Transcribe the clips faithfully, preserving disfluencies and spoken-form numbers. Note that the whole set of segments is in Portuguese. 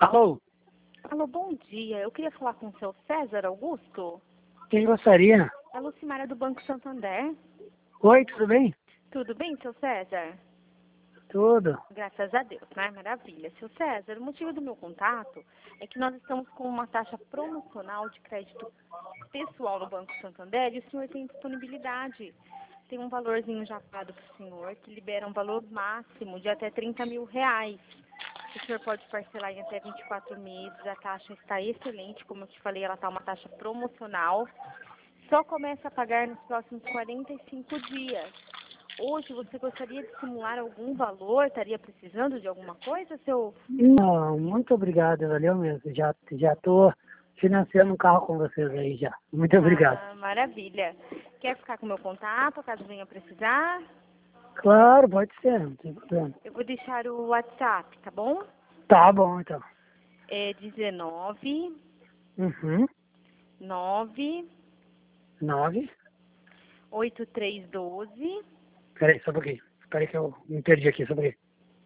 Alô? Alô, bom dia. Eu queria falar com o seu César Augusto. Quem gostaria? É a Lucimara do Banco Santander. Oi, tudo bem? Tudo bem, seu César? Tudo. Graças a Deus, né? Maravilha. Seu César, o motivo do meu contato é que nós estamos com uma taxa promocional de crédito pessoal no Banco Santander e o senhor tem disponibilidade. Tem um valorzinho já pago para o senhor que libera um valor máximo de até trinta mil reais. O senhor pode parcelar em até vinte e quatro meses. A taxa está excelente, como eu te falei, ela está uma taxa promocional. Só começa a pagar nos próximos quarenta e cinco dias. Hoje, você gostaria de simular algum valor? Estaria precisando de alguma coisa, seu... Não, muito obrigado, valeu mesmo. Já já tô financiando um carro com vocês aí já. Muito obrigado. Ah, maravilha. Quer ficar com o meu contato, caso venha precisar? Claro, pode ser, não tem problema. Eu vou deixar o WhatsApp, tá bom? Tá bom, então. É dezenove, Uhum. nove, Nove. oito três um dois. Peraí, só um pouquinho. Peraí que eu me perdi aqui, só um pouquinho.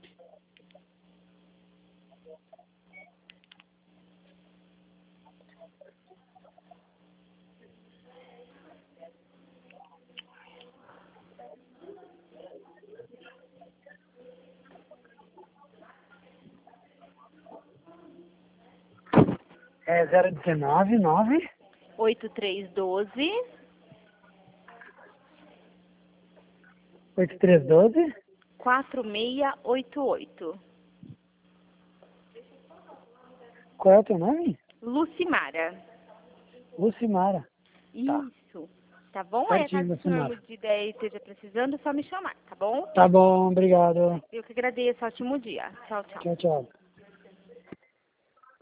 É zero dezenove, nove. oito três um dois, Oito três doze. quatro seis oito oito. Qual é o teu nome? Lucimara. Lucimara. Tá. Isso. Tá bom? Aí, Certinho, caso o senhor Lucimara. mude de ideia e esteja precisando, é só me chamar, tá bom? Tá bom, obrigado. Eu que agradeço. Ótimo dia. Tchau, tchau. Tchau, tchau.